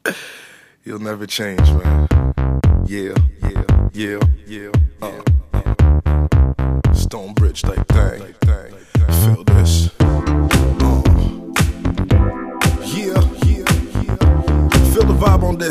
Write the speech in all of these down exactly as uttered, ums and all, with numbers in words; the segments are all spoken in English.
You'll never change, man. Yeah, yeah, yeah, yeah. Uh, uh. Stonebridge type thing. Feel this. Uh. Yeah, yeah, yeah. Feel the vibe on this.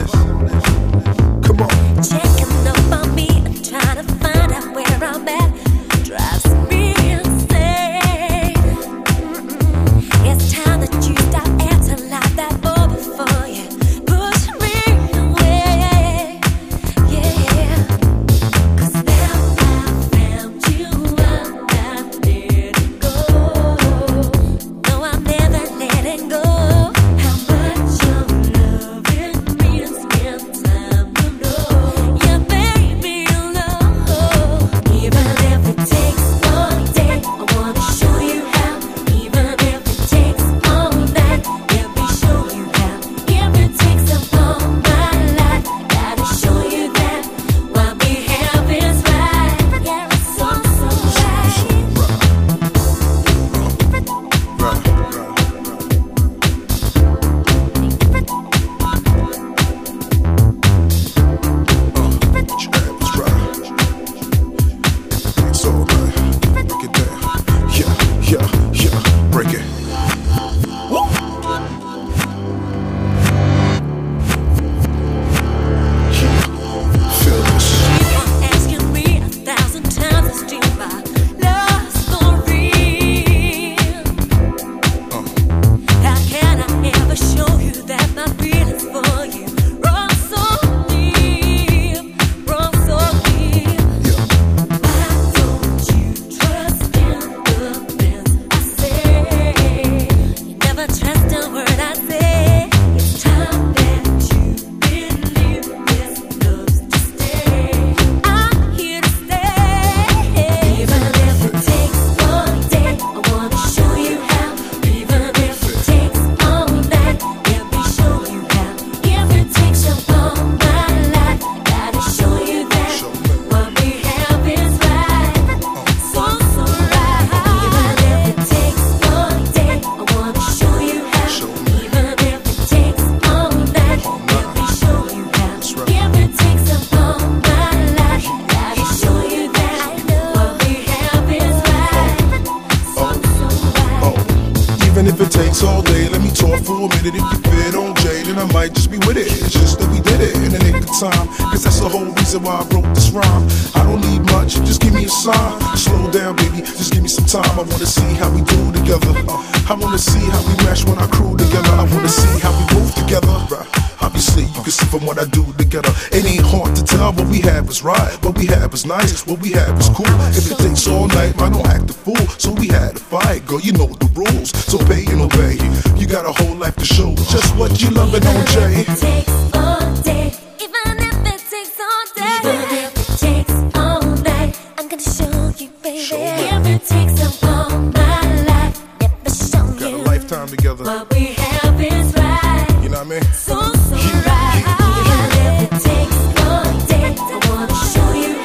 Come on. Checking up on me and trying to find out where I'm at. Drives me insane. Mm-mm. It's time that you stop acting like that boy before you push me away. Yeah. 'Cause now I found you, I'm not letting go. No, I'm never letting go. How much you're loving me and spend time to know. Yeah, baby, you know. Even if it takes all day, I wanna show you how. Even if it takes all night, let me show you how. If it takes up all my life, gotta show you that what we have is right. Yeah, it's so, so right. It's all right. Break it down. Yeah, yeah, yeah. Break it. Woo! Yeah. Feel this. Keep on asking me a thousand times as to my love story. Uh. How can I ever show you that my feelings for you run so deep, run so deep? Yeah. Why don't you trust in the things I say? You never trust a word I say. It's time that you believe this love's to stay. I'm here to stay. Even if it takes all day, I wanna show you how. Even if it takes all night, let me show you how. If it takes up all my life, gotta show you that what we have is right. So, so right. Even if it takes all day, I wanna show you how. Even if it takes all night, let me show you how. If it takes up all my life, gotta show you that what we have is right. So, so right. Oh, even if it takes all day, let me talk for a minute. If you fit on Jay, then I might just be with it. It's just that we did it in the nick of time. Cause that's the whole reason why I wrote this rhyme. I don't need much, just give me a sign. Slow down, baby, just give me some time. I wanna see how we do together. Uh, I wanna see how we mesh when I crew together. I wanna see how we move together. Uh, Obviously, you can see from what I do together. It ain't hard to tell what we have is right, what we have is nice, what we have is cool. If it takes all night, I don't act a fool. So we had to fight, girl, you know the rules. So pay and obey. You got a whole life to show just what you loving on Jay. Even if it takes all day, even if it takes all day, even if it takes all night, I'm gonna show you, baby. If it takes up all my life, let me show Got a you lifetime together. what we have is right. You know what I mean? So, so right. Even if it takes all day, I wanna show you